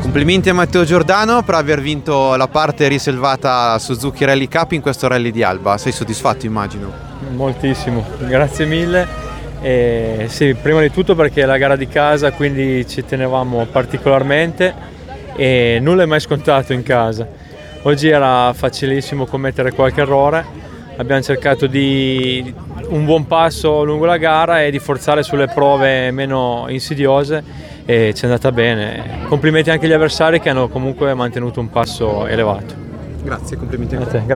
Complimenti a Matteo Giordano per aver vinto la parte riservata Suzuki Rally Cup in questo rally di Alba. Sei soddisfatto, immagino? Moltissimo, grazie mille. Sì, prima di tutto perché è la gara di casa, quindi ci tenevamo particolarmente e nulla è mai scontato in casa. Oggi era facilissimo commettere qualche errore, abbiamo cercato di un buon passo lungo la gara e di forzare sulle prove meno insidiose e ci è andata bene. Complimenti anche agli avversari che hanno comunque mantenuto un passo elevato. Grazie, complimenti a te.